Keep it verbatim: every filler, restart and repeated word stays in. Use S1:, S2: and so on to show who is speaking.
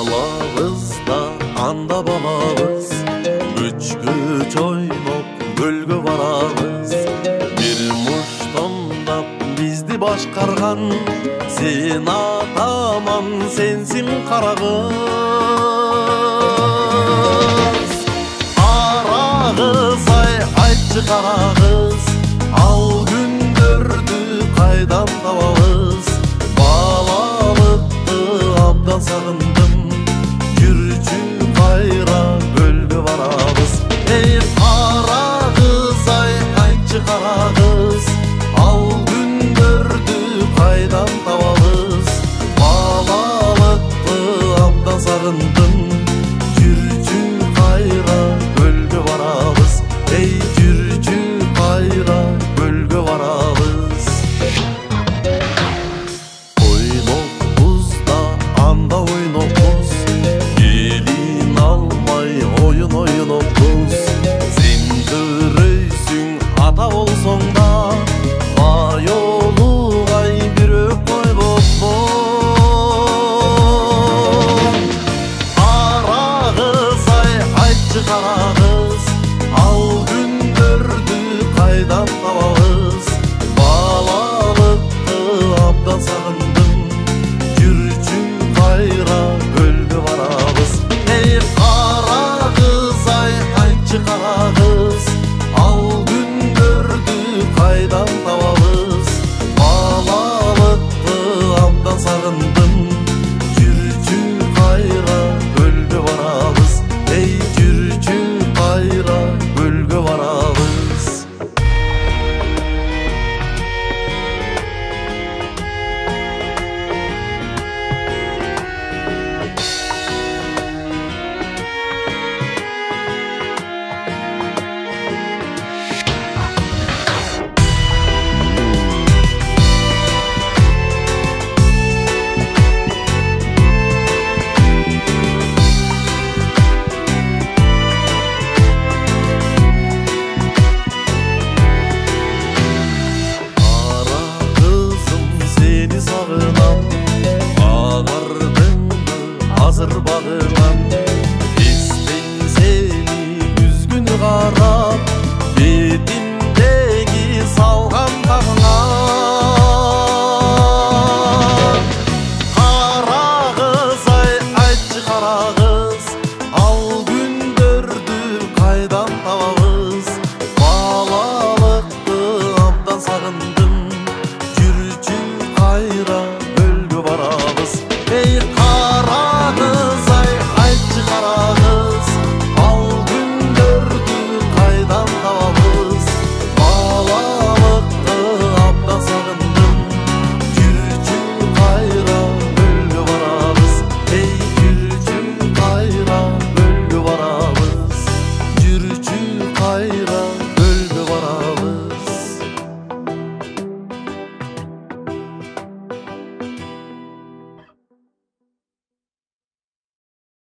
S1: алабыз да анда балабыз, үч күч ойноп көлгө барабыз. Бир муштамдап бизди башкарган, сен атаман сенсиң карагыз. Арагыз ай айтчы карагыз, ал күндөрдү кайдан табабыз? Балалыкты абдан сагындым, жүрчү кайра көлгө барабыз. Эй карагыз ай айтчы карагыз, ал күндөрдү кайдан табабыз? Балалыкты абдан сагындым,